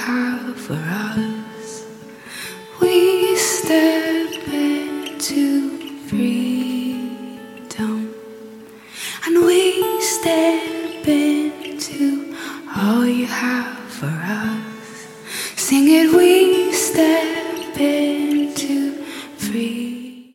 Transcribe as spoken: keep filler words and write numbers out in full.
have for us. We step into freedom, and we step into all you have for us. Sing it, we step into freedom.